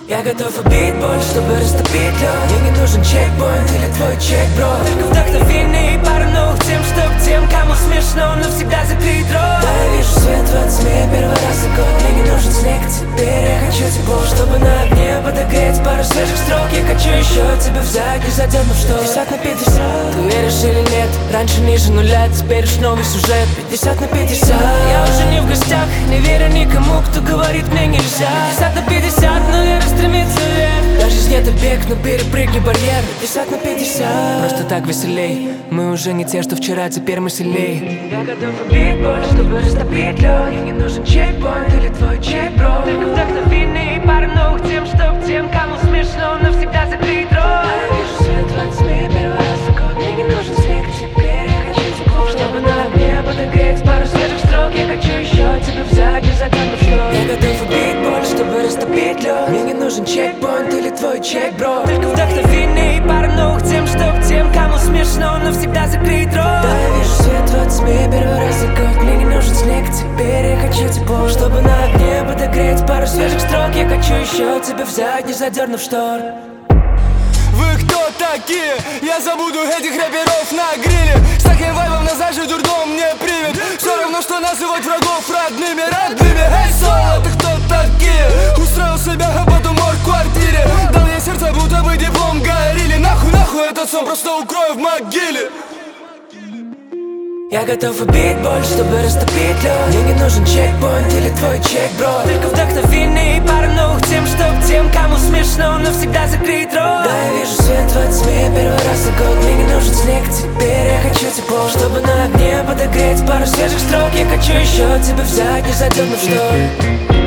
Я готов убить боль, чтобы растопить лед. Мне не нужен чекпоинт или твой чек, бро. Только вдохновение и пару новых тем, чтоб тем, кому смешно, навсегда закрыть рот. Да, я вижу свет в отсме первый раз за год. Мне не нужен снег, теперь я хочу тепло, чтобы на огне подогреть пару свежих строк. Я хочу еще тебя взять, не задернув что. 50 на 50, ты веришь или нет? Раньше ниже нуля, теперь уж новый сюжет. 50 на 50, я уже не в гостях, не верю никому, кто говорит мне нельзя. 50 на 50, но вера стремится вверх. Да, жизнь это бег, но перепрыгни барьер. 50 на 50, просто так веселей. Мы уже не те, что вчера, теперь мы сильней. Я готов убить боль, чтобы растопить лед. Мне не нужен чекпоинт или твой чек, бро. Только вдохновение и пару новых тем, чтоб тем, кому смешно, навсегда закрыть рот. Да, я вижу свет в отсме первый раз за год. Мне не нужен снег, теперь я хочу тепло, чтобы на огне подогреть пару свежих строк. Я хочу еще тебя взять, не задернув что. Я готов убить боль, чтобы растопить лед. Мне не нужен чекпоинт или твой чек, бро. Только вдохновение и пару новых тем, чтоб тем, кому смешно, навсегда закрыть рот. Да, я вижу свет в отсме первый раз за год. Мне не нужен снег, теперь я хочу тепло, чтобы на огне подогреть пару свежих строк. Я хочу еще тебя взять, не задернув штор. Вы кто такие? Я забуду этих рэперов на гриле. С таким вайбом нас даже дурдом не примет. Все равно, что называть врагов родными. Эй, соло, ты кто такие? Устроил себя под умор в квартире. Дал ей сердце, будто бы диплом горели. Нахуй, этот сон просто укрою в могиле. Я готов убить боль, чтобы растопить лед. Мне не нужен чекпоинт или твой чек, бро. Только вдохновение и пару новых тем, чтоб тем, кому смешно, навсегда закрыть рот. Да, я вижу свет в отсме первый раз за год. Мне не нужен снег, теперь я хочу тепло, чтобы на огне подогреть пару свежих строк. Я хочу еще тебя взять, не задернув штор.